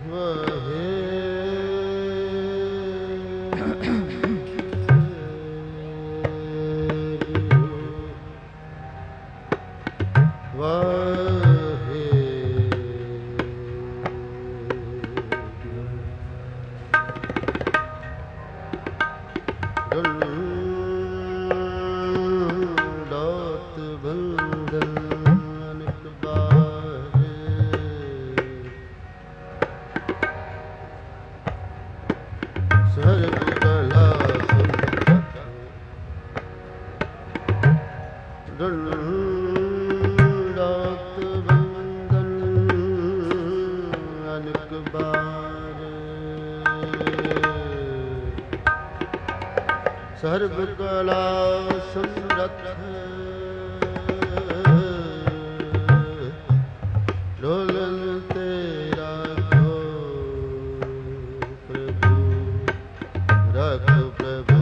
ਸਰਬ ਕਲਾ ਸਮਰੱਥ ਡੋਲਨ ਤੇਰਾ ਕੋ ਪ੍ਰਭੂ ਰਖ ਪ੍ਰਭੂ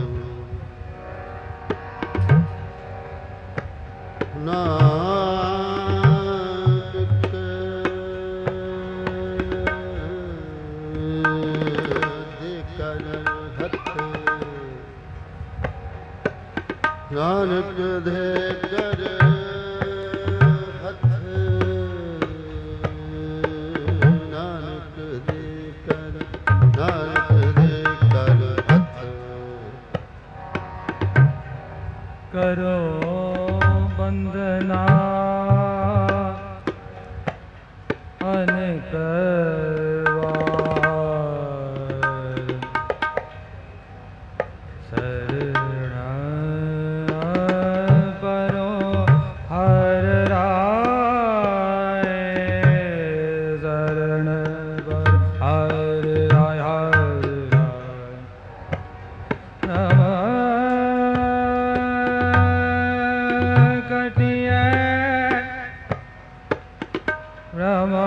ਨਾਨਕ ਦੇ ਕਰ ਹੱਥ ਨਾਨਕ ਦੇ ਕਰ ਹੱਥ ਨਾਨਕ ਦੇ ਕਰ ਨਾਨਕ ਦੇ ਕਰ ਹੱਥ ਕਰੋ ਬੰਦਨਾ ਅਨੇਕ ਵਾਰ ਸਰਣਾ ਪਰੋ ਹਰ ਰਾਏ ਸਰਣ ਪਰ ਹਰ ਰਾਏ ਹਰ ਰਾਏ ਰਮਾ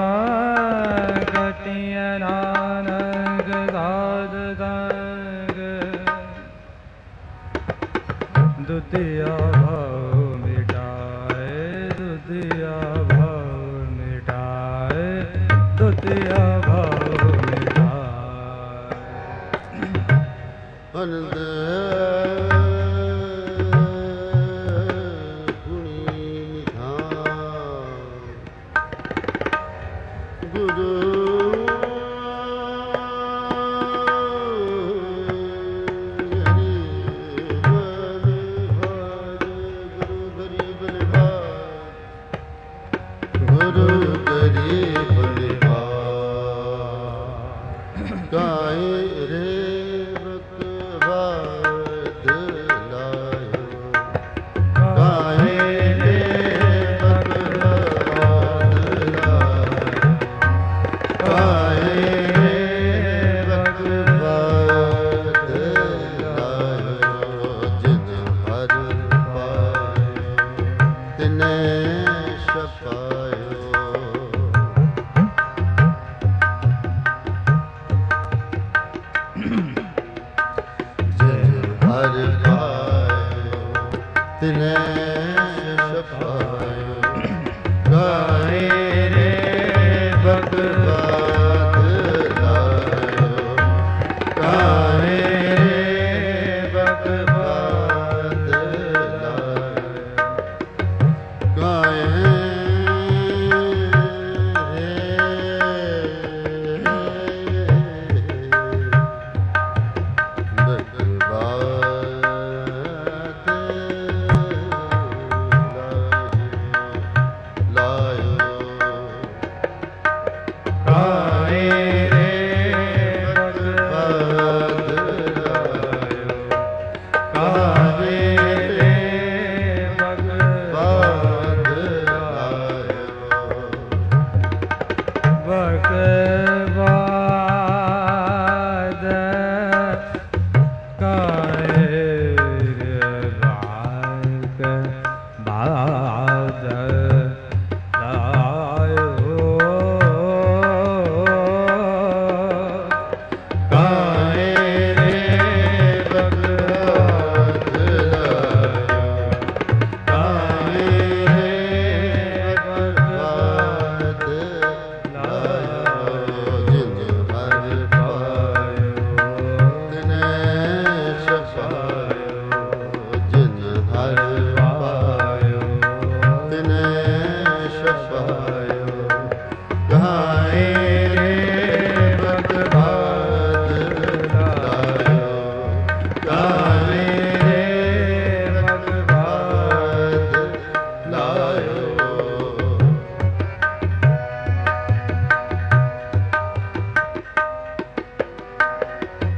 ਕਟਿਐ ਨਾਨਕ ਸਾਧ ਸੰਗ ਦੁਤੀਆ ਭਾਉ ਮਿਟਾਏ ਦੁਤੀਆ ਭਾਉ ਮਿਟਾਏ ਦੁਤੀਆ ਭਾਉ ਮਿਟਾਏ ਅਨੰਦ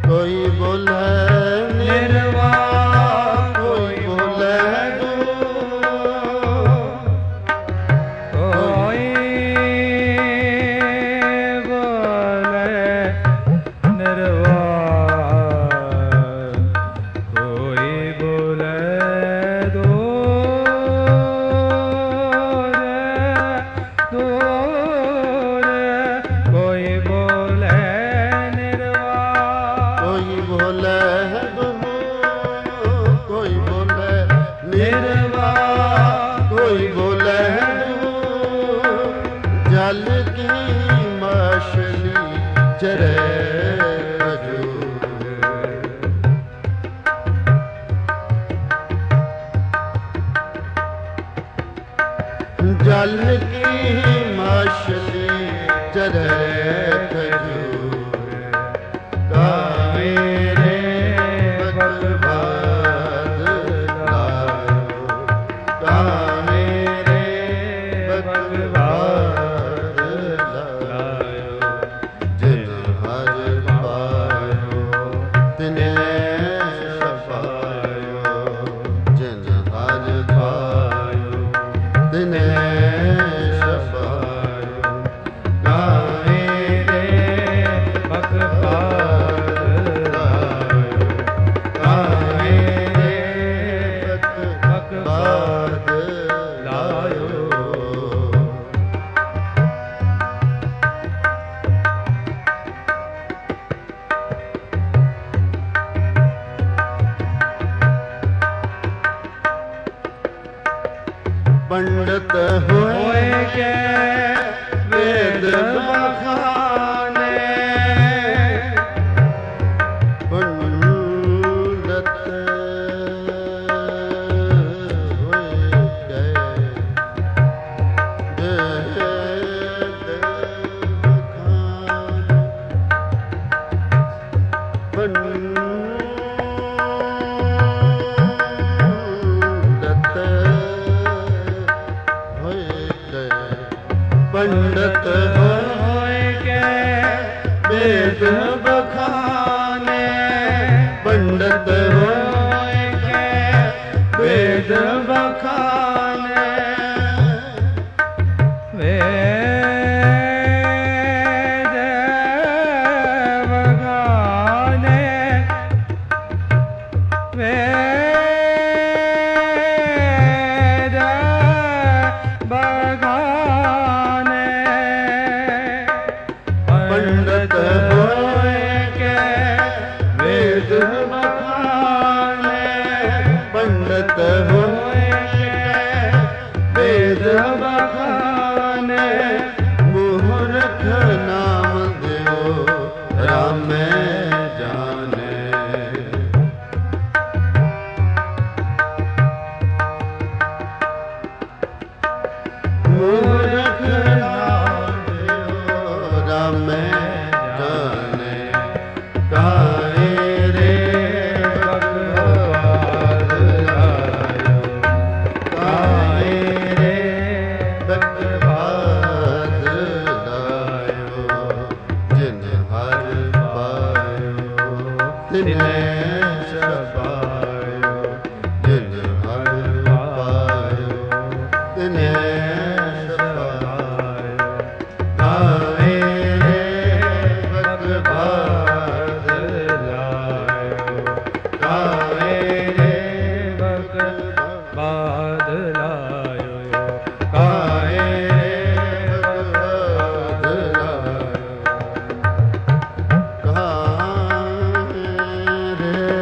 ਕੋਈ ਬੋਲੇ ਨਿਰਵਾਹ, ਕੋਈ ਬੋਲੇ ਜਲ ਕੀ ਮਛਲੀ ਚਰੇ ਜਲ ਕੀ ਮਛਲੀ ਚਰੇ ਖਜੂਰ ਕਾਵੇਰੇ ਬਖਵਾਦ ਲਾਇਓ ਕਾਵੇਰੇ ਬਖਵਾਦ ਲਾਇਓ ਜਿਨ ਹਰ ਪਾਇਓ ਤਿਨੇ ਸ਼ਫਾਇਓ ਜਿਨ ਹਰ ਪਾਇਓ ਤਿਨੇ ਪੰਡਤ ਹੋਏ ਕੇ ਵੇਦ ਬਖਾਨੇ ਪੰਡਤ ਹੋਏ ਕੇ ਵੇਦ ਬਖਾਨੇ ਪੰਡਤ ਹੋਏ ਕੇ ਵੇਦ ਬਖਾਨੇ ਪੰਡਤ ਹੋਏ ਕੇ ਵੇਦ ਬਖਾਨੇ ਵੇਦ ਬਖਾਨੇ ਵੇਦ ਬਖਾਨੇ ਪੰਡਤ ਹੋਏ ਕੇ ਵੇਦ ਬਖਾਨੇ ਪੰਡਤ ਹੋਏ ਕੇ ਵੇਦ ਬਖਾਨੇ ਮੂਰਖ ਨਾਮ ਦਿਓ ਰਾਮੇ ਜਾਣੇ ਮੂਰਖ ਨਾਮ ਦਿਓ ਰਾਮੇ ਜਾਣੇ ਕਾਏ ਰੇ ਬਖਵਾਦ ਲਾਇਓ ਕਾਏ ਰੇ ਬਖਵਾਦ ਲਾਇਓ ਜਿਨ ਹਰ ਪਾਇਓ ਤਿਨੇ ਸ਼ਫਾਇਓ ਜਿਨ ਹਰ ਪਾਇਓ ਤਿਨੇ ਰੇ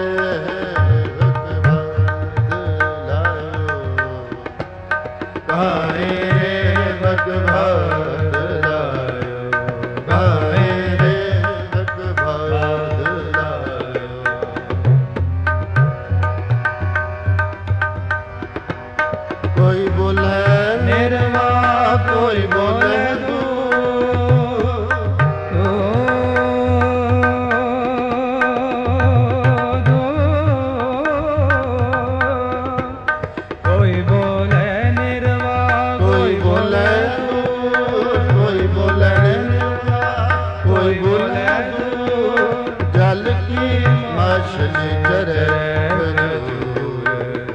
जल की मछली चरे खजूर,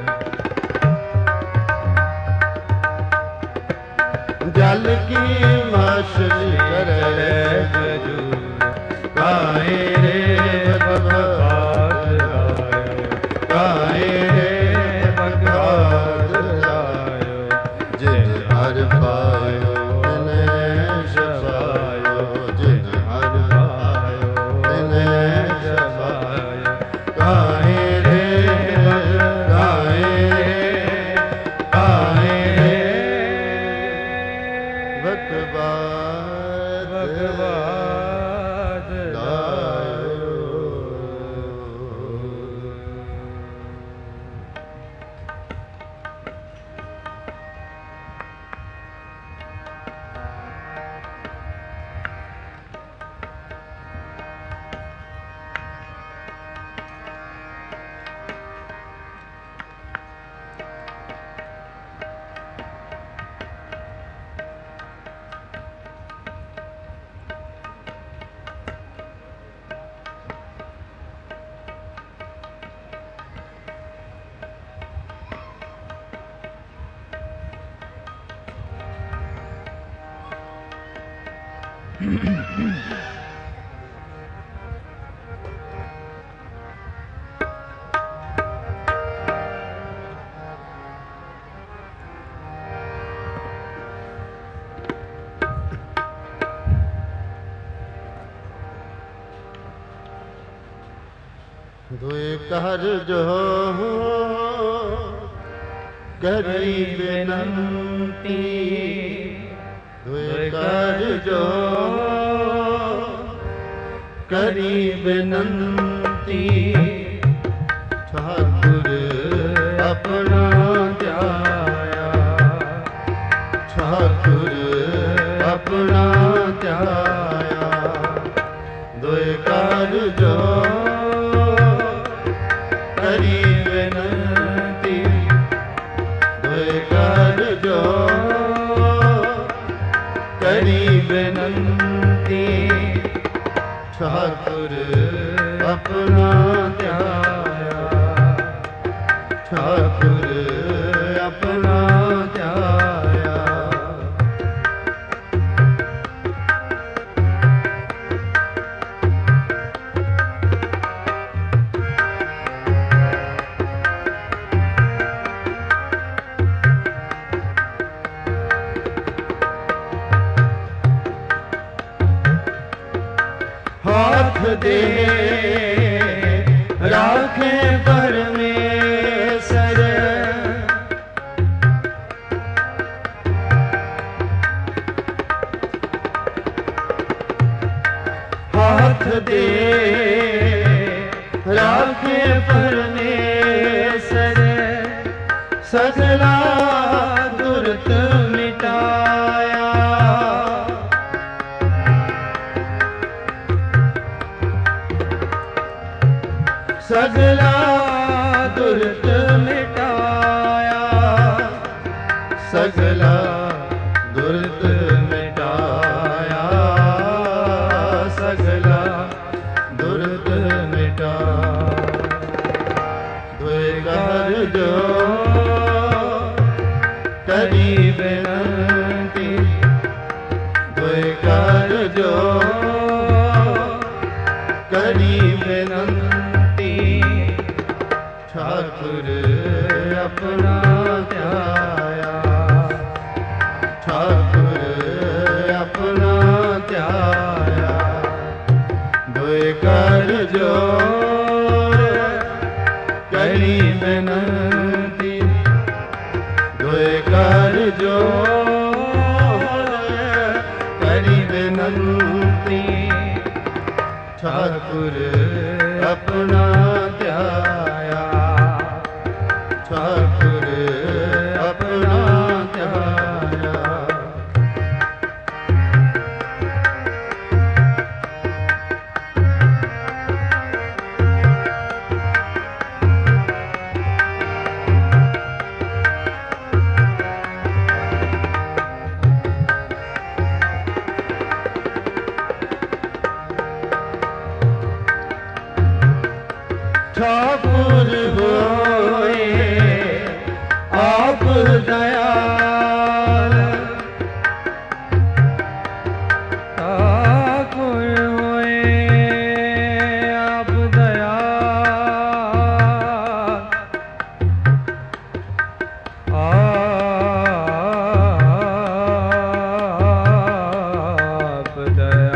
जल की मछली चरे खजूर, काहे रे भगवान आयो, काहे रे भगवान आयो, जिन हर पायो तिने शबायो, जिन हर पायो तिने शबायो, काहे रे काहे रे काहे रे भगवान लायो। दुई कर जो करी विनंती, दुई कर जो करी विनंती, ठाकुर अपना ध्याया, ठाकुर अपना ध्याया, दुई कर जो करी विनंती, दुई कर जो करी विनंती, ठाकुर अपना ध्याया, ठाकुर अपना ध्याया। हाथ दे राखे परमेश्वर, हाथ दे राखे परमेश्वर, सगला दुर्त मिटाया, सगला दुर्त मिटाया, सगला दुर्त मिटाया, सगला दुर्त मिटाया। दुई कर जो करी विनंती, दुई कर जो करी विनंती, ठाकुर अपना ध्याया, ठाकुर अपना ध्याया, दुई कर जो करी विनंती, दुई कर जो करी विनंती, ठाकुर अपना ध्याया, ठाकुर अपना ध्याया। ठाकुर होए आप दयाल, ठाकुर होए आप दयाल, आप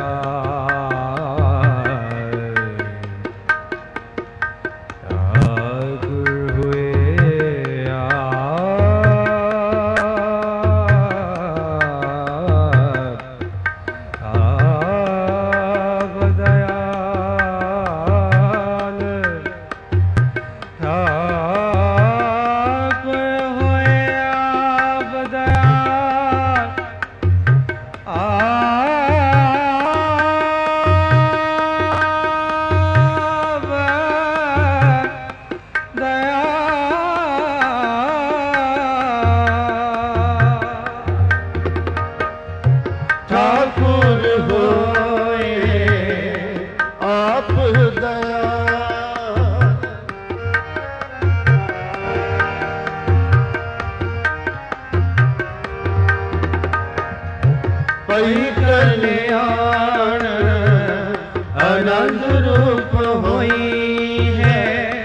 ठाकुर होए आप दयाल, पै कल्याण आनंद रूप होई है,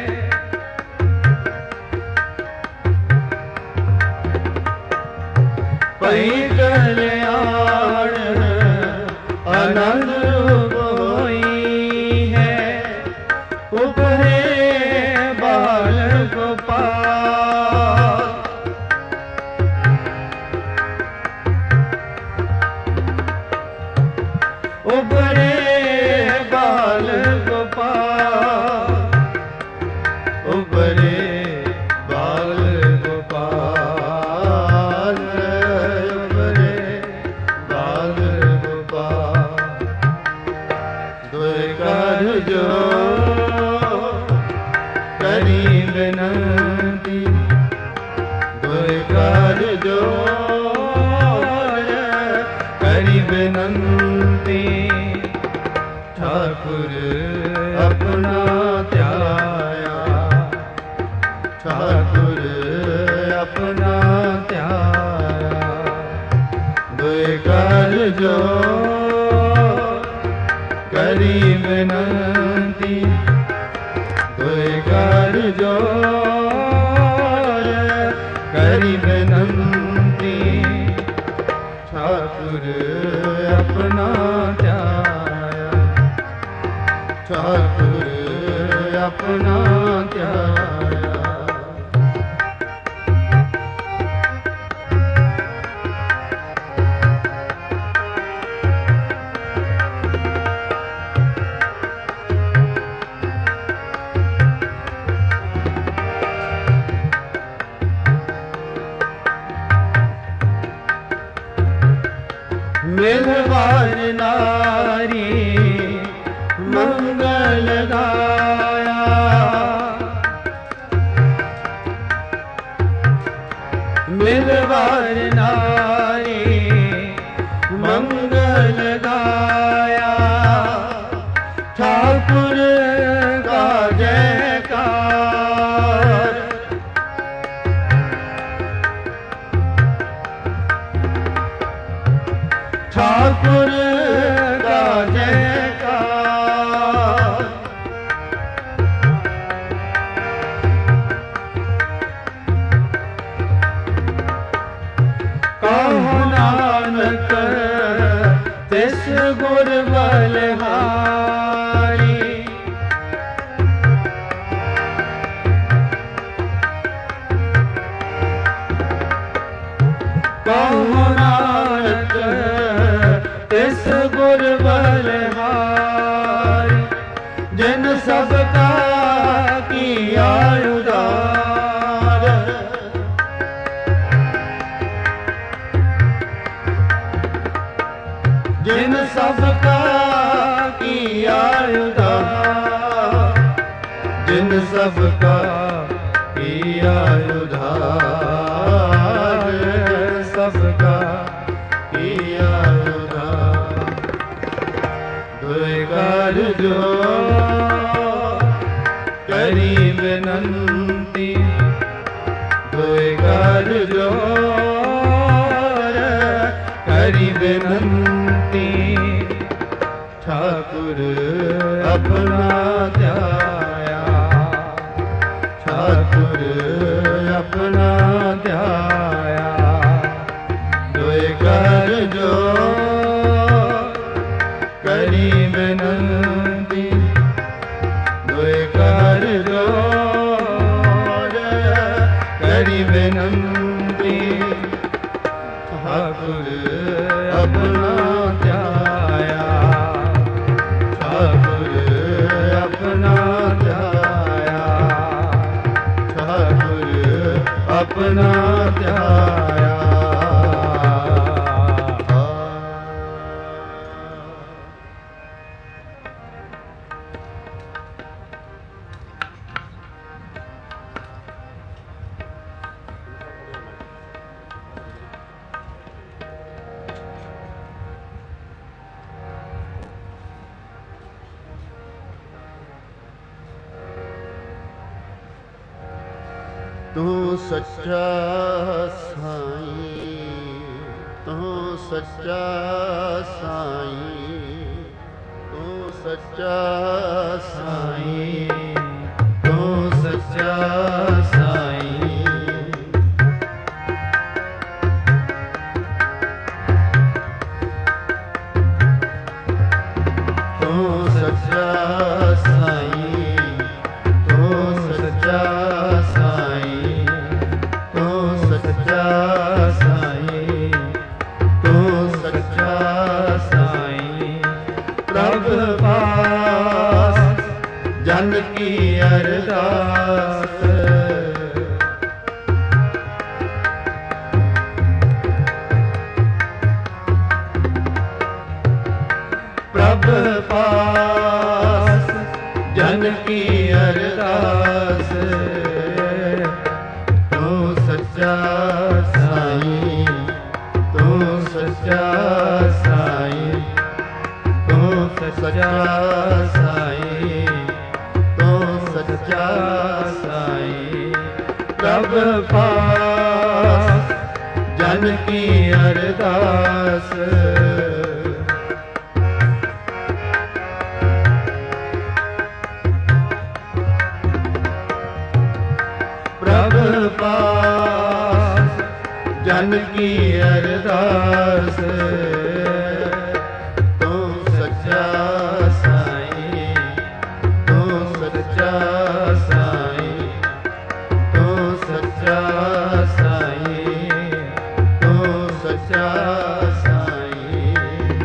पै कल्याण आनंद रूप होई है, उपरे बाल गोपाल, उपरे बाल गोपाल, उपरे बाल गोपाल, उपरे बाल गोपाल, दुई कर जो करी विनती, दुई कर जो करी विनती, ठाकुर अपना त्याया, ठाकुर अपना त्याया, दुई कर जो करी विनती, दुई कर जो करी विनती, ठाकुर अपना त्याया, ठाकुर अपना त्याया। मिलवार नारी मंगल गाया, मिलवार नारी मंगल गाया, ठाकुर का जयकार, ठाकुर का जयकार, कहो नानक तिस गुर बलिहारी, कहो नानक तिस गुर बलिहारी, जिन सबका किया उदार, जिन सबका किया उदार, जिन सबका किया उधार, सबका किया उधार, दुई कर जो करी ਬੇਨੰਤੀ ਦੁਇ ਕਰ ਜੋਰ ਕਰੀ ਬੇਨੰਤੀ ਠਾਕੁਰ ਆਪਣਾ ਧਿਆਇਆ ਠਾਕੁਰ ਆਪਣਾ ਧਿਆਇਆ ਦੁਇ ਕਰ ਜੋਰ ਕਰੀ ਬੇਨੰਤੀ ਦੁਇ ਕਰ ਜੋਰ ਕਰੀ ਬੇਨੰਤੀ ਠਾਕੁਰ ਆਪਣਾ ਧਿਆਇਆ ਠਾਕੁਰ ਆਪਣਾ ਧਿਆਇਆ ਠਾਕੁਰ ਆਪਣਾ ਧਿਆਇਆ ਤੂੰ ਸੱਚਾ ਸਾਈਂ ਤੂੰ ਸੱਚਾ ਸਾਈਂ ਤੂੰ ਸੱਚਾ ਸਾਈਂ ਤੂੰ ਸੱਚਾ ਸਾਈਂ ਤੂੰ ਸੱਚਾ ਸਾਈਂ ਤੂੰ ਸੱਚਾ ਜਨ ਕੀ ਅਰਦਾਸ ਪ੍ਰਭ ਪਾਸ ਜਨ ਕੀ ਅਰਦਾਸ ਤੂੰ ਸੱਚਾ ਸਾਈਂ ਤੂੰ ਸੱਚਾ ਸਾਈਂ ਤੂੰ ਸੱਚਾ ਸਾਈਂ ਸੱਚਾ ਸਾਈਂ ਪ੍ਰਭ ਪਾਸ ਜਨ ਕੀ ਅਰਦਾਸ ਪ੍ਰਭ ਪਾਸ ਜਨ ਕੀ ਅਰਦਾਸ ਤੂੰ ਸੱਚਾ ਸਾਈਂ ਤੂੰ ਸੱਚਾ ਸਾਈਂ ਤੂੰ ਸੱਚਾ ਸਾਈਂ ਤੂੰ ਸੱਚਾ ਸਾਈਂ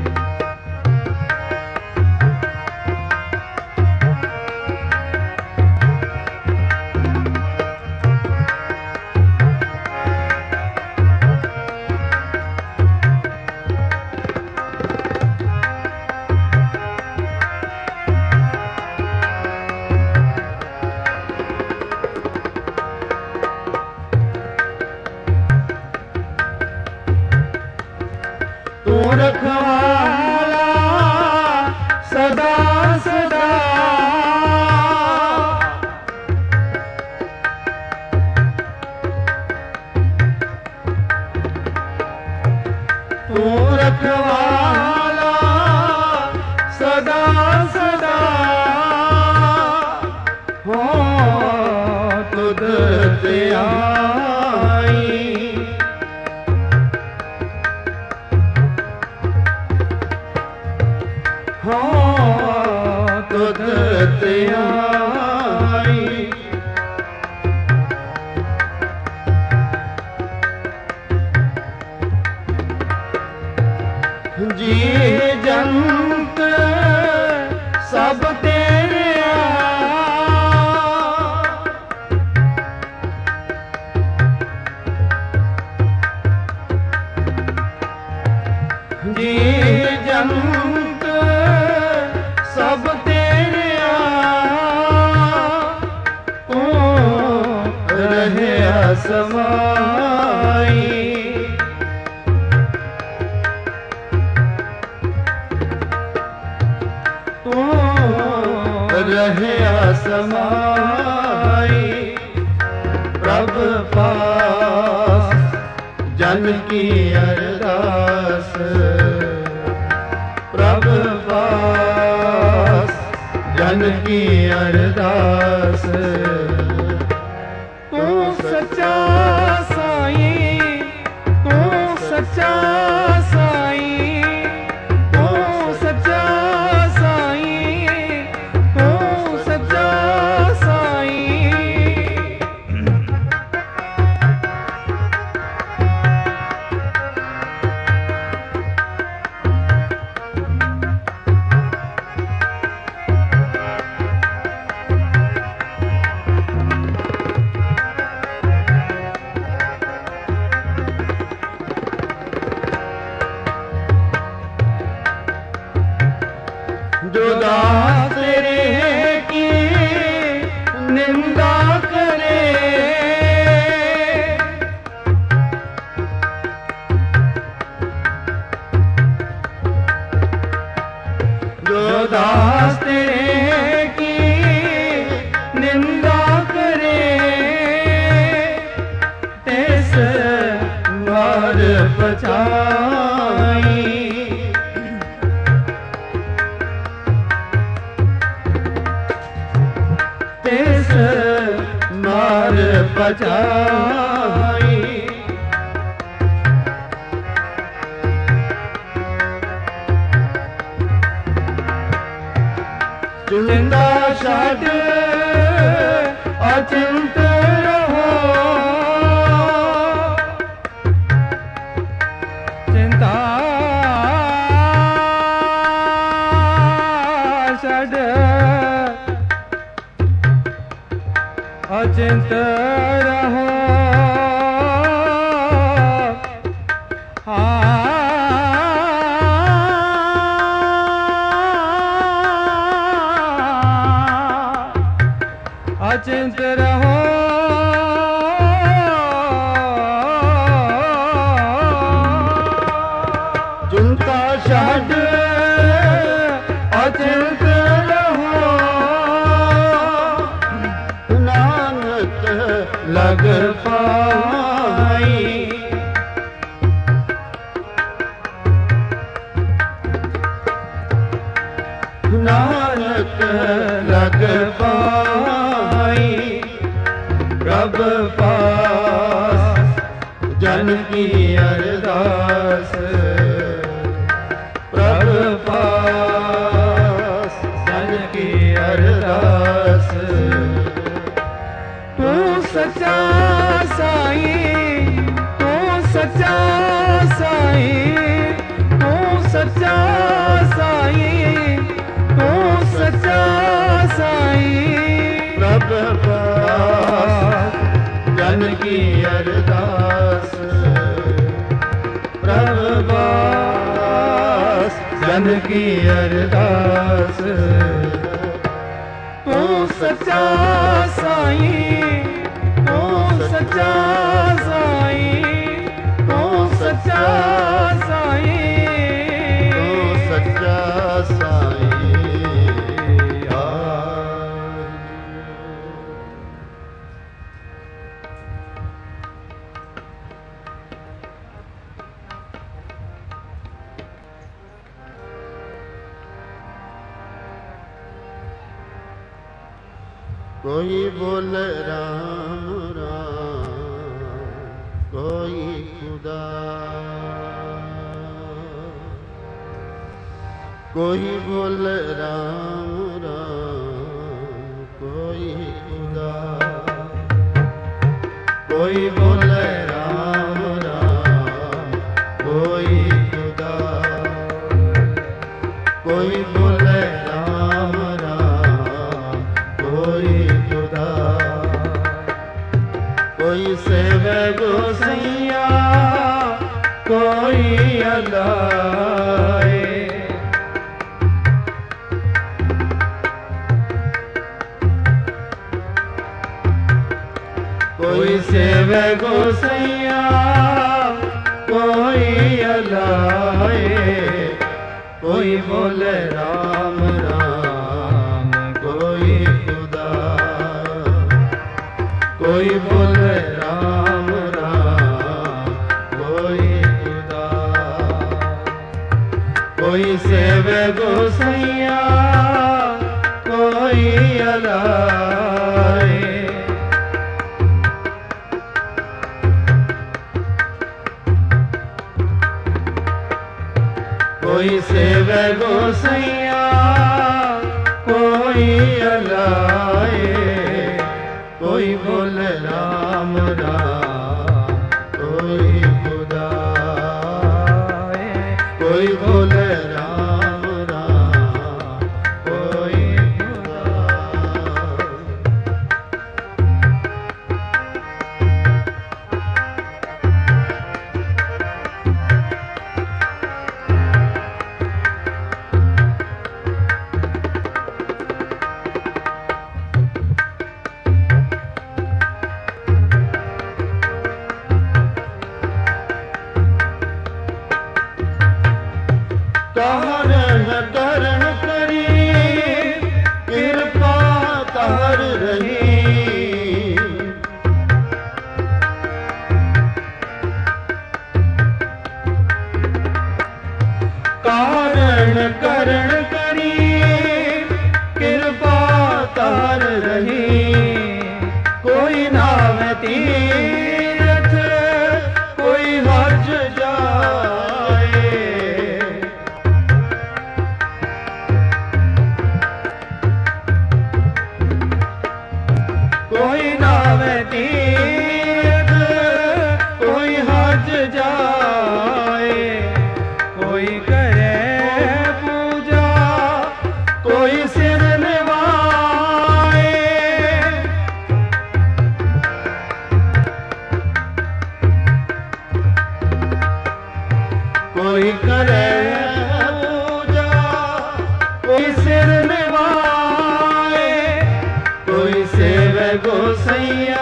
ਤੂੰ ਰਖਵਾਲਾ ਸਦਾ ਸਦਾ ਤੂੰ ਰਖਵਾਲਾ ਸਦਾ ਸਦਾ ਹੋ ਤੁਧ ਤੇ ਆਈ ਤੁਧ ਤੇ ਆਈ ਜੀ ਜੰਤ ਸਭ ਤੇਰੇ ਜੀ ਜੰਤ ਸਭ ਤੇਰਿਆ ਤੂੰ ਰਹਿਆ ਸਮਾਈ ਤੂੰ ਰਹਿਆ ਸਮਾਈ साई प्रभ पास जन की अरदास प्रभ पास जन की अरदास तू सच्चा साई तू सच्चा साई तू सच्चा साई तू सच्चा साई जो दास तेरे की निंदा करे जो दास तेरे की निंदा करे तेस मार बचाई तेस मार बचाई चिंता छाड़ अचिंत रहो चिंता छड़ अचिंत रहो अचिंत रहो चिंता छड़ अचिंत रहो नानक लग पाई नानक लग पाई प्रभ पास जन की अरदास प्रभ पास जन की अरदास तू सच्चा साई तू सच्चा साई तू सच्चा साई तू सच्चा साई प्रभ पास जन की अरदास प्रभ पास जन की अरदास तू सच्चा साई तू सच्चा साई तू सच्चा साई तू सच्चा साई कोई बोल राम राम कोई खुदा कोई बोल राम राम कोई खुदा कोई बोल राम राम कोई खुदा कोई बोल राम राम कोई खुदा कोई सेवे गोसैया कोई अलाए कोई सेवे गोसैया कोई अलाए कोई बोले राम राम कोई खुदा कोई बोले राम राम कोई खुदा। कोई सेवे गोसैया कोई अलाए। कोई सेवे गोसैया कोई अलाए। कोई बोले राम राम कोई खुदा। कोई बोले राम राम कोई खुदा। कहरण करण करी कृपा तहर रही। कारण करण करी कृपा तहर रही। कोई नाम तीरथ कोई हज जाए। कोई नावे तीर्थ कोई हज जाए। कोई करे पूजा कोई सिर निवाए। कोई करे पूजा कोई सिर निवाए। कोई सेवे गोसैया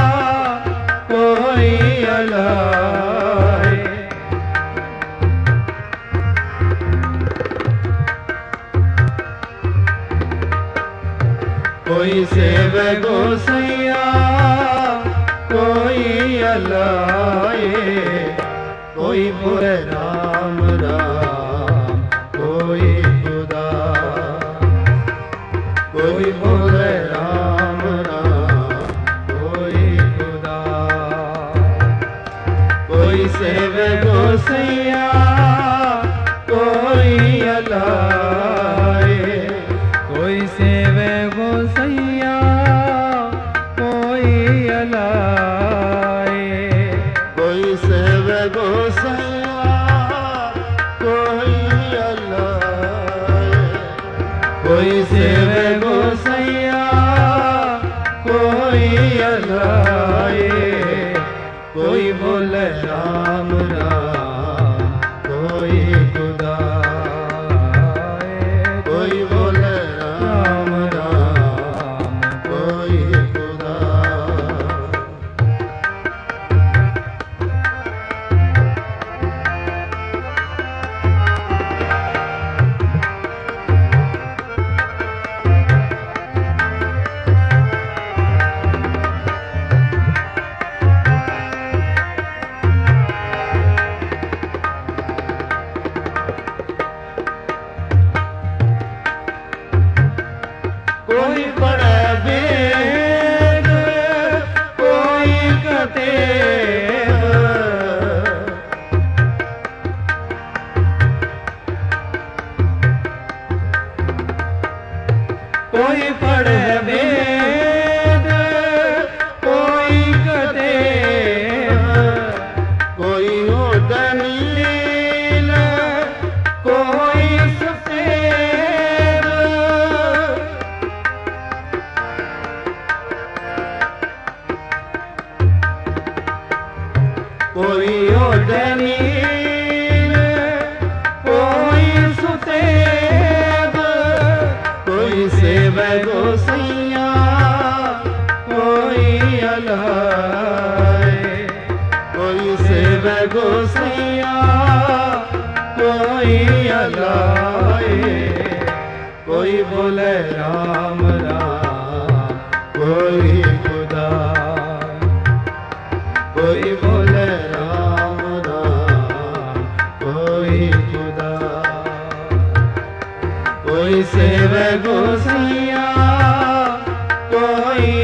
कोई अलाए। कोई सेवे गोसैया कोई अलाए। कोई बोले राम राम कोई खुदा। कोई बोले राम राम कोई खुदा। कोई सेवे गोसैया कोई अलाए। कोई सेवे गोसैया कोई अलाए। कोई सेवे गोसैया कोई अलाए। कोई सेवे गोसैया कोई अलाए। कोई बोले राम राम कोई खुदा। कोई बोले राम राम कोई खुदा। कोई पढ़े वेद कोई कतेब। कोई पढ़े वेद कोई कतेब। कोई हो दलील कोई सफेद। कोई हो दलील कोई सुतेब। कोई सेवे गोसैया कोई अलाए। कोई सेवे गोसैया कोई अलाए। कोई बोले राम राम कोई खुदा। सेवे गोसैया कोई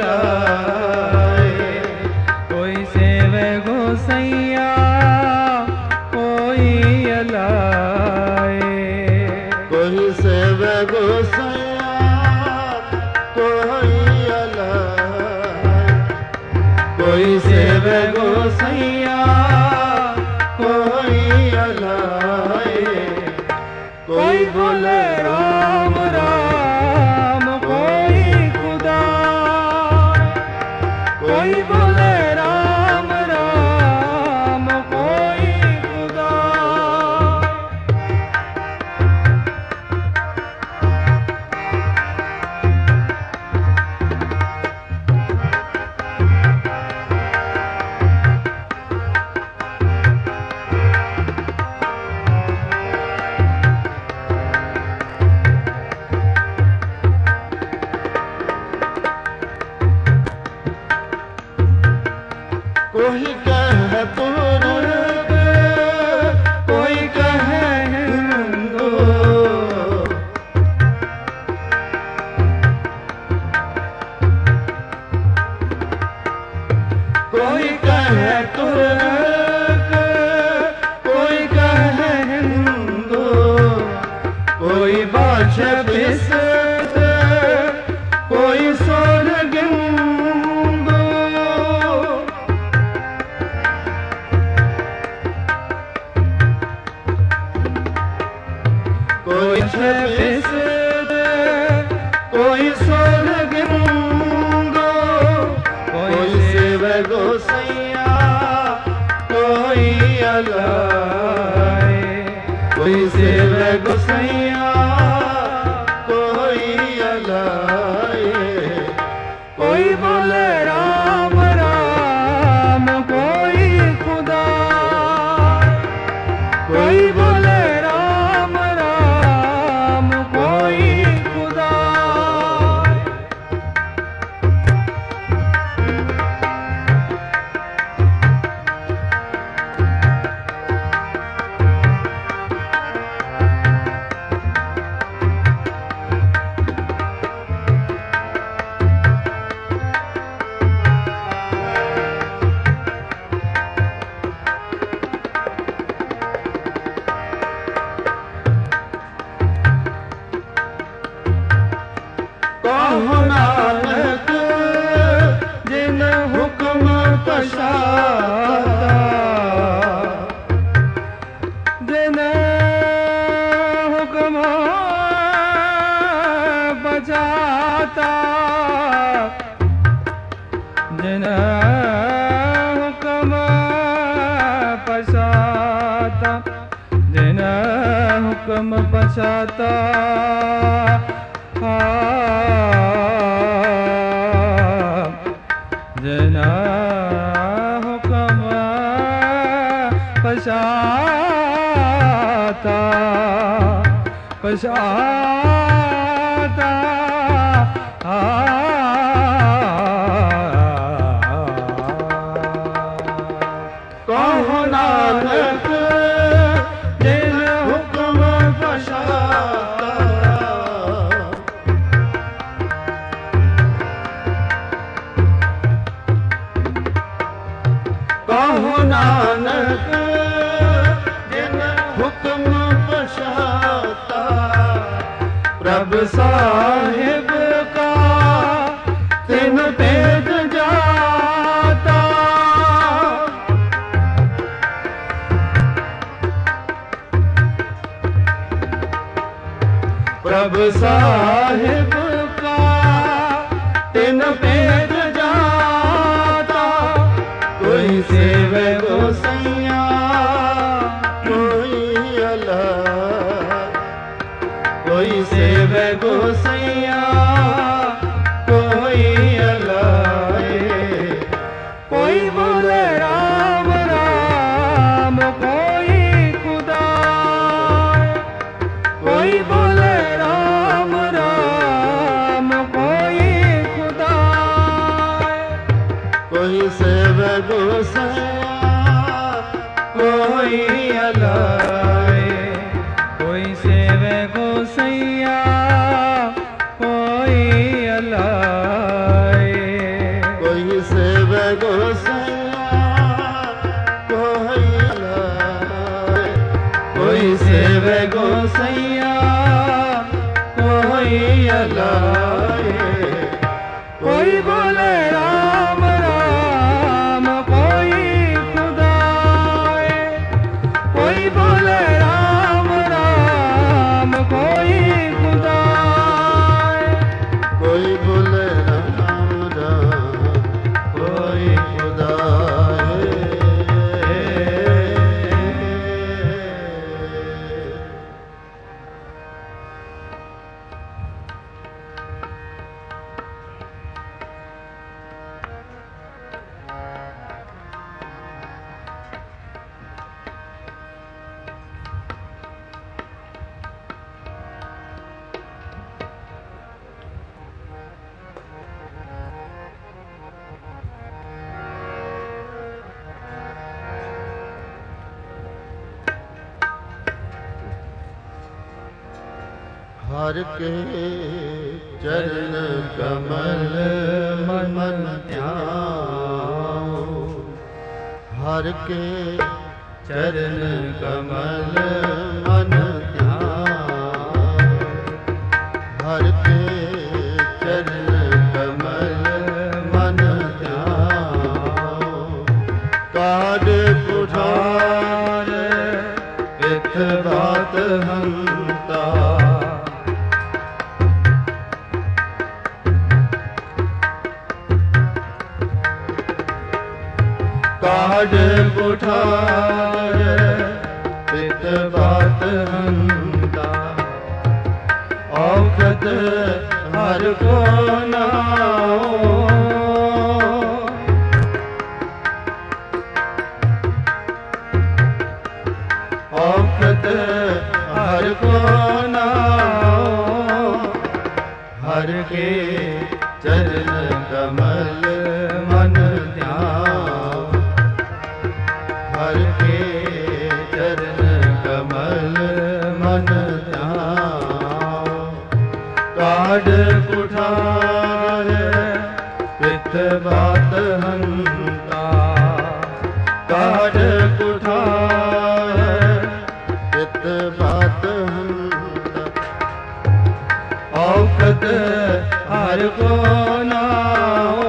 अलाए, कोई सेवे गोसैया कोई अलाए, कोई सेवे गोसैया कोई अलाए, कोई सेवे गोसैया कोई अलाए, कोई बोले राम राम कोई खुदा, कोई बोले राम राम कोई खुदा। कोई कहे पूर्व, कोई कहे हिंदू, कोई कहे तुर्क, कोई कहे हिंदू, कोई बादशाह बिस्त, कोई सोरगिंदू, कोई छबिस्त, कोई सोरगिंदू, कोई सेवे गोसैया कोई अलाए, कोई सेवे गोसैया कोई अलाए, कोई बोले राम राम कोई खुदा, कोई बोले राम राम कोई खुदा। कहो नानक जिन हुक्म पछाता, जिन हुक्म बचाता, जिन हुक्म पछाता, जिन हुक्म पछाता, जना हुक्म पछाता, पछाता, कहो नानक जिन हुक्म पछाता, कहो नानक जिन हुक्म पछाता, प्रभु साहिब का तिन भेद जाता, प्रभु साहिब का तिन भेद जाता, कोई सेवे गोसैया कोई अलाए, कोई सेवे गोसैया कोई अलाए, कोई बोले राम राम कोई खुदा, कोई बोले राम राम कोई खुदा। कोई सेवे गोसैया कोई अलाए, कोई सेवे गोसैया अलाए। कोई सेवे गोसैया कोई अलाए। कोई सेवे गोसैया कोई अलाए। कोई बोले राम राम कोई खुदाए। कोई बोले राम राम कोई खुदाए। कोई बोले राम राम कोई खुदाए। हर के चरण कमल मन ध्याओ। हर के चरण कमल मन ध्याओ। हर के चरण कमल मन ध्याओ। काड कुठार पिथ बात हंता। काड कुठार पित बात हंता। औखत हर को नाओ। औखत हर को नाओ। हर के चरण कमल मन ध्याओ। हर के चरण कमल मन ध्याओ। काड कुठार पिथ बात हंता। काड कुठार पिथ बात हंता। औखत हर को नाओ।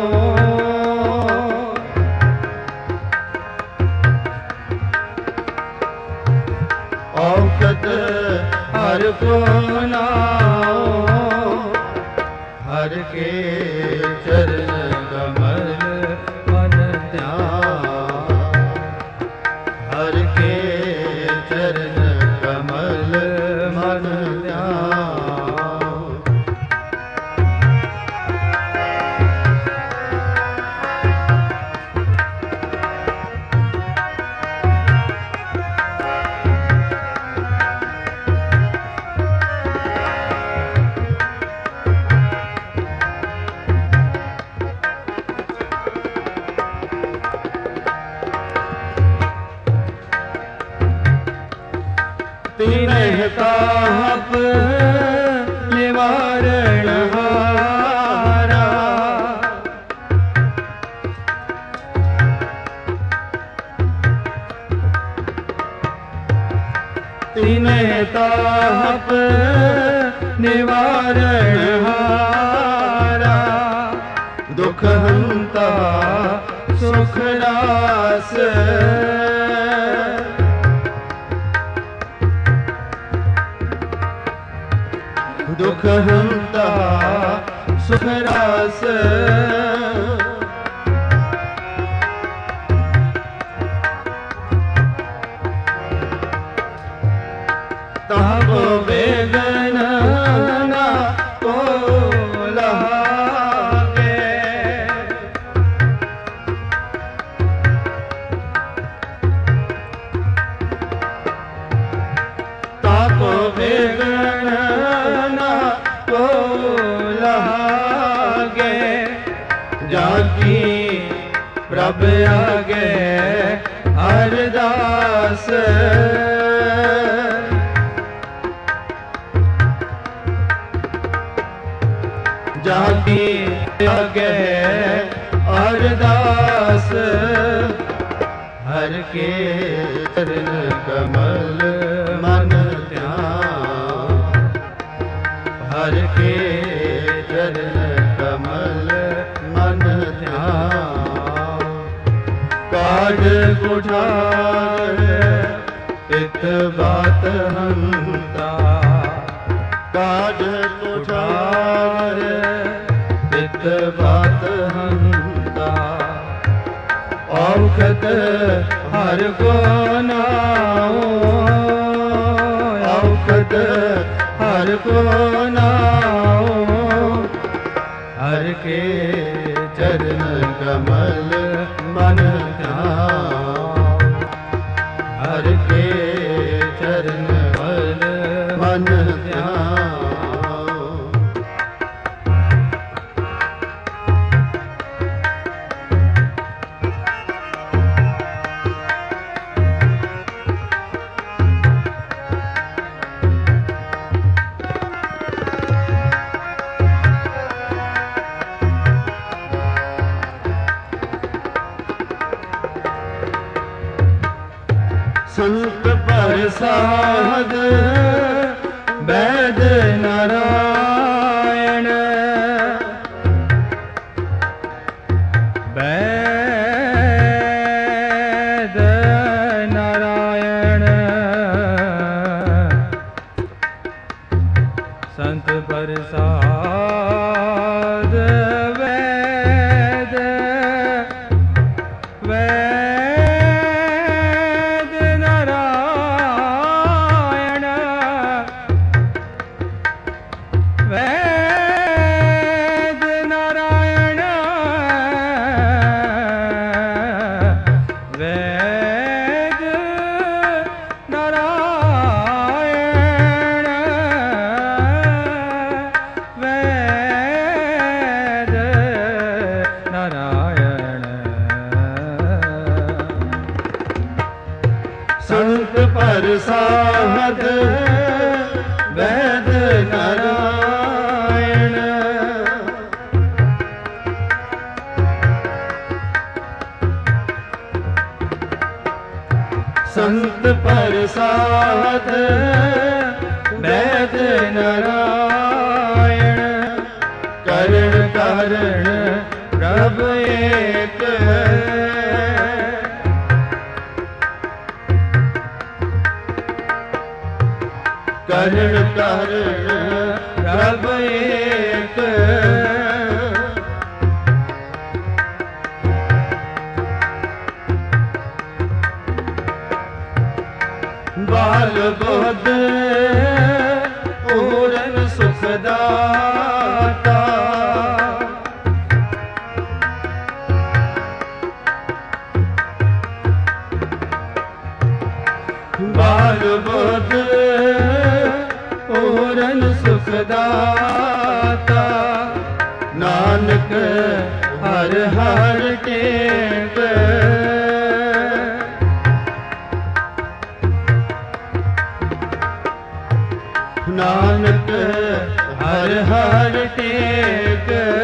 औखत हर को नाओ। हर के चरण कमल मन ध्याओ। हर के चरण कमल मन ध्याओ। तिन्ह ताप निवारण हारा। तिन्ह ताप निवारण हारा। दुख हंता सुख रास। दुख हंता सुख रास। ताको वेदन ना को लागे। ताको वेदन ना को लागे। जाकी प्रभ आगे अरदास। जा ਕੀ ਅਗੇ ਅਰਦਾਸ ਹਰ ਕੇ ਚਰਨ ਕਮਲ ਮਨ ਧਿਆਨ ਹਰ ਕੇ ਚਰਨ ਕਮਲ ਮਨ ਧਿਆਨ ਕਾਢ ਕੁਠਾਰ ਇਤ ਬਾਤ ਹੰਤਾ ਕਾਢ ਕੁਠਾਰ ਇਤ ਬਾਤ ਹੰਤਾ ਔਖਤ ਹਰ ਕੋ ਨਾਉ ਔਖਤ ਹਰ ਕੋ ਨਾਉ ਹਰ ਕੇ ਚਰਨ ਕਮਲ ਮਨ ਧਿਆਨ ਹਰ ਕੇ ਚਰਨ ਕਮਲ ਮਨ ਧਿਆਨ ਸੰਤ ਪ੍ਰਸਾਦ ਵੈਦ ਨਾਰਾਇਣ ਵੈਦ ਨਾਰਾਇਣ ਸੰਤ ਪ੍ਰਸਾਦ ਵੈਦ ਸੰਤ ਪ੍ਰਸਾਦ ਵੈਦ ਨਾਰਾਇਣ ਸੰਤ ਪ੍ਰਸਾਦ ਵੈਦ ਨਾਰਾਇਣ ਕਰਨ ਕਾਰਣ ਪ੍ਰਭ ਏਕ ਕਰਨ ਕਾਰਣ ਪ੍ਰਭ ਏਕ ਬਾਲ ਬੁੱਧ ਪੂਰਨ ਸੁਖ ਦਾਤਾ ਬਾਲ ਬੁੱਧ ਪੂਰਨ ਸੁਖ ਦਾਤਾ ਨਾਨਕ ਹਰ ਹਰ ਟੇਕ ਨਾਨਕ ਹਰ ਹਰ ਟੇਕ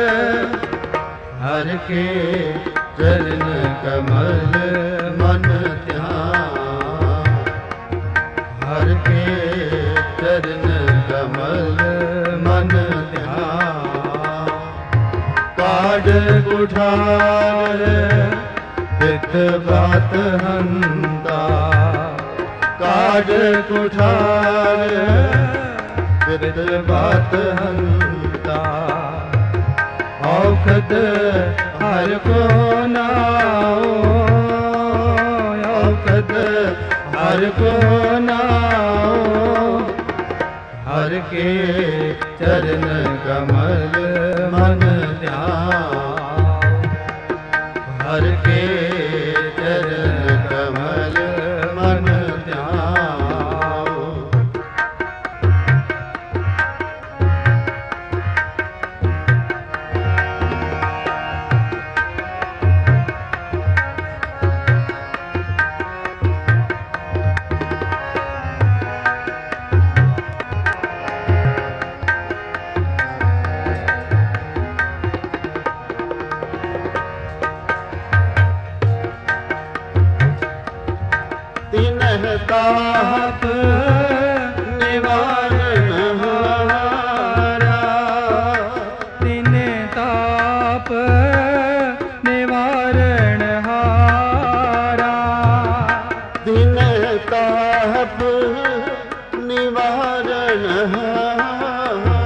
ਹਰ ਕੇ ਚਰਨ ਕਮਲ ਮਨ ਧਿਆਨ ਹਰ ਕੇ ਚਰਨ ਕਮਲ ਮਨ ਧਿਆਨ ਕਾਢ ਕੁਠਾਰ ਤਿਤ ਬਾਤ ਹੰਤਾ ਕਾਢ ਕੁਠਾਰ ਤਿਤ ਬਾਤ ਹੰਤਾ ਔਖਦ ਹਰ ਕੋ ਨਾਉ ਔਖਦ ਹਰ ਕੋ ਨਾਉ ਹਰ ਕੇ ਚਰਨ ਕਮਲ ਮਨ ਧਿਆਨ ਹਰ ਕੇ ਚਰਨ ਕਮਲ ਮਨ ਧਿਆਨ ਤਾਪ ਨਿਵਾਰਨ ਹਾਰਾ, ਤਿਨੇ ਤਾਪ ਨਿਵਾਰਨ ਹਾਰਾ, ਤਿਨੇ ਤਾਪ ਨਿਵਾਰਨ ਹਾਰਾ,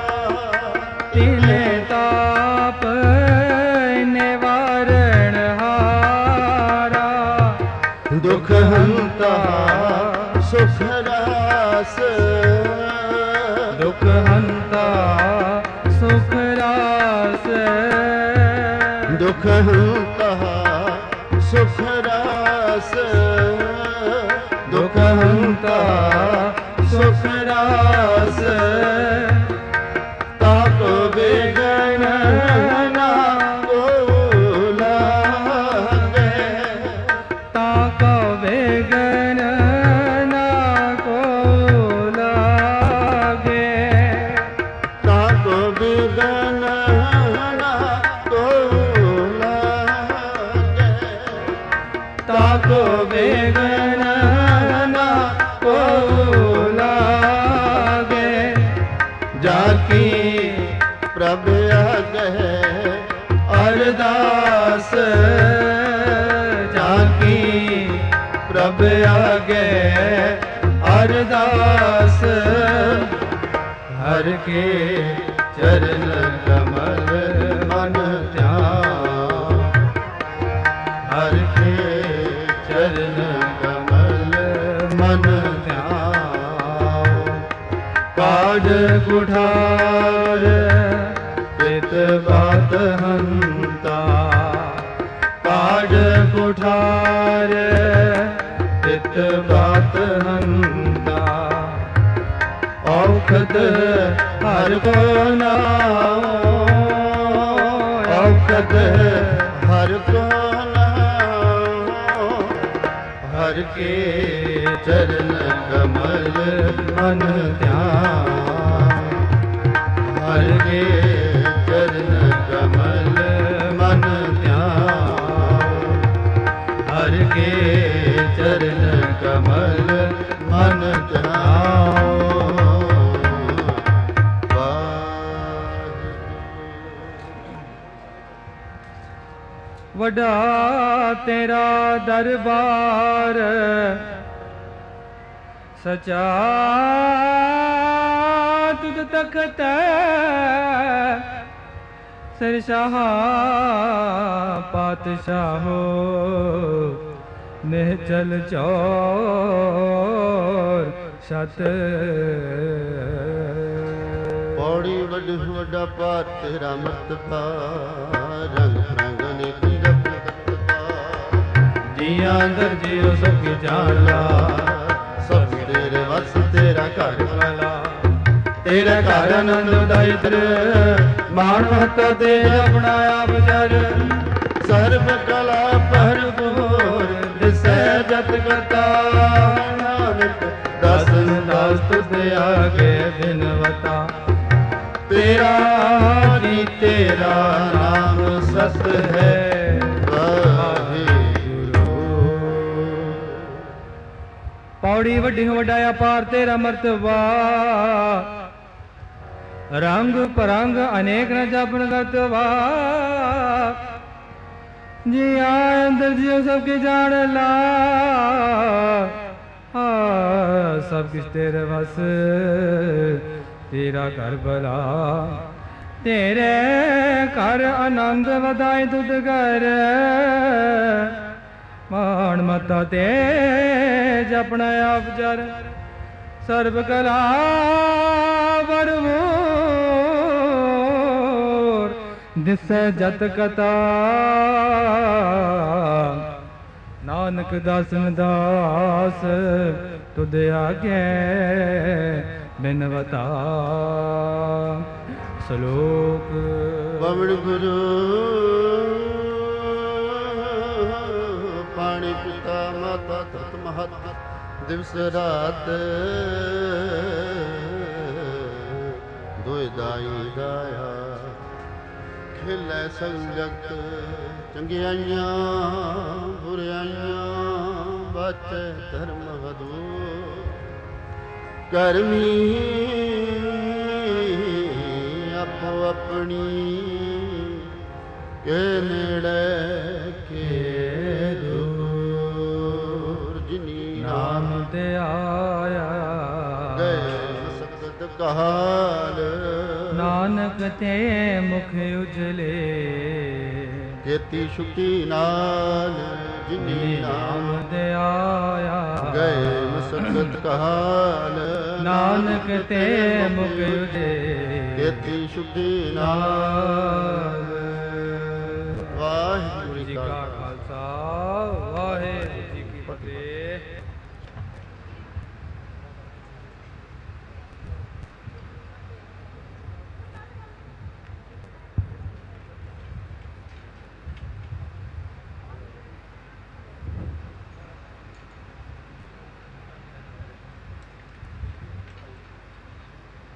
ਤਿਨੇ ਤਾਪ ਨਿਵਾਰਨ ਹਾਰਾ, ਦੁਖ ਹੰਤਾ ਸੁਖ ਰਾਸ, ਦੁਖ ਹੰਤਾ ਸੁਖ ਰਾਸ, ਦੁਖ ਹੰਤਾ ਸੁਖ ਰਾਸ, ਦੁਖ ਹੰਤਾ ਸੁਖ ਰਾਸ, ਤਾਪ ਬਿਗਨ ਨਾ ਕੋ ਲਾਗੇ, ਤਾਪ ਬਿਗਨ ਨਾ ਕੋ ਲਾਗੇ, ਤਾਪ ਬਿਗਨ ਨਾ ਕੋ ਲਾਗੇ, ਤਾਪ ਬਿਗਨ ਨਾ ਕੋ ਲਾਗੇ, ਜਾ ਕੀ ਪ੍ਰਭ ਆਗਹਿ ਅਰਦਾਸ, ਜਾ ਕੀ ਪ੍ਰਭ ਆਗਹਿ ਅਰਦਾਸ, ਹਰ ਕੇ ਚਰਨ ਕਮਲ ਮਨ ਧਿਆਨ, ਹਰ ਕੇ ਚਰਨ ਕਮਲ ਮਨ ਧਿਆਨ, ਕਾਢ ਕੁਠਾਰ ਪਿਤ ਬਾਤ ਹੰਤਾ, ਕਾਢ ਕੁਠਾਰ ਪਿਤ ਬਾਤ ਹੰਤਾ, ਔਖਦ ਹਰ ਕੋ ਨਾਉ, ਔਖਦ ਹਰ ਕੋ ਨਾਉ, ਹਰ ਕੇ ਚਰਨ ਕਮਲ ਮਨ ਧਿਆਨ, ਹਰ ਕੇ ਚਰਨ ਕਮਲ ਮਨ ਧਿਆਨ, ਹਰ ਕੇ ਚਰਨ ਕਮਲ ਮਨ ਧਿਆਨ। ਵੱਡਾ ਤੇਰਾ ਦਰਬਾਰ ਸਚਾ ਤੁਧ ਤਖਤ ਸਰਸ਼ਾਹ ਪਾਤਸ਼ਾਹੋ ਨਿਹਚਲ ਚੌਰ ਸਤ। ਪੌੜੀ ਵੱਡ ਵੱਡਾ ਪਾਰ ਤੇਰਾ ਮਰਤਬਾ, ਰੰਗ ਰੰਗ ਅਨੇਕੀ ਰਤਬਾ, ਜੀਆਂ ਅੰਦਰ ਜਿਉ ਸਭ ਕੀ ਜਾਣਲਾ, ਸਭ ਤੇਰੇ ਵਸ ਤੇਰਾ ਘਰ ਭਲਾ ਤੇਰੇ ਘਰ ਆਨੰਦ ਉਦਾਇਤਰ, ਮਾਣ ਮਹੱਤਾ ਤੇ ਆਪਣਾ ਆਪ ਜਰ, ਸਰਬ ਕਲਾ ਭਰਪੂਰ ਦਿਸੈ ਜਤ ਕਰਤਾ, ਨਾਨਕ ਦਾਸਨ ਦਾਸ ਤੁਧ ਆਗੇ ਬਿਨਵਤਾ, ਤੇਰਾ ਜੀ ਤੇਰਾ ਨਾਮ ਸਤ ਹੈ ਵਾਹਿਗੁਰੂ। ਪੌੜੀ ਵੱਡੀ ਵੱਡਾ ਅਪਾਰ ਤੇਰਾ ਮਰਤਬਾ, ਰੰਗ ਪਰੰਗ ਅਨੇਕ ਨ ਜਪਨ ਗਤਵਾ, ਜੀ ਅੰਦਰ ਜਿਉ ਸਭ ਕੇ ਜਾਣ ਲਾ, ਸਭ ਕਿਛ ਤੇਰੇ ਵਸ ਤੇਰਾ ਘਰ ਭਲਾ, ਤੇਰੇ ਘਰ ਆਨੰਦ ਵਧਾਏ ਤੁਧ ਘਰ, ਮਾਣ ਮਤਾ ਤੇ ਜਪਣਾ ਆਪ ਜਰ, ਸਰਬ ਕਲਾ ਵਰਵੂਰ ਦਿਸੈ ਜਤ ਕਤਾ, ਨਾਨਕ ਦਾਸਨ ਦਾਸ ਤੁਧ ਆਗੇ ਬਿਨਵਤਾ। ਸ਼ਲੋਕ ਪਵਨ ਗੁਰੂ ਪਾਣੀ ਪਿਤਾ ਮਾਤਾ ਤਤ ਮਹਤ, ਦਿਵਸ ਰਾਤ ਦੋਇ ਦਾਈ ਦਾਇਆ, ਖਿਲੈ ਸੰਗ ਜਗਤ ਚੰਗਿਆਈਆਂ ਬੁਰਿਆਈਆਂ ਬਾਚੈ ਧਰਮ ਹਦੂਰ ਕਰਮੀ ਆਪੋ ਆਪਣੀ ਕੇ ਨੇੜੇ ਕੇ ਦੂਰ ਜਿਨੀ ਨਾਮ ਤੇ ਆਇਆ ਗਏ ਸਤਿ ਕਹਾਲ ਨਾਨਕ ਤੇ ਮੁਖ ਉਜਲੇ ਕੀਤੀ ਛੁੱਟੀ ਨਾਲ ਜਿਨੀ ਨਾਮ ਤੇ ਆਇਆ ਗਏ ਸਤਿ ਕਹਾਲ ਨਾਨਕ ਤੇ ਮੁਖ ਉਜਲੇ ਕੀਤੀ ਛੁੱਟੀ ਨਾਲ। ਵਾਹਿਗੁਰੂ ਜੀ ਕਾ ਖਾਲਸਾ ਵਾਹਿਗੁਰੂ ਜੀ ਕੀ ਫਤਿਹ।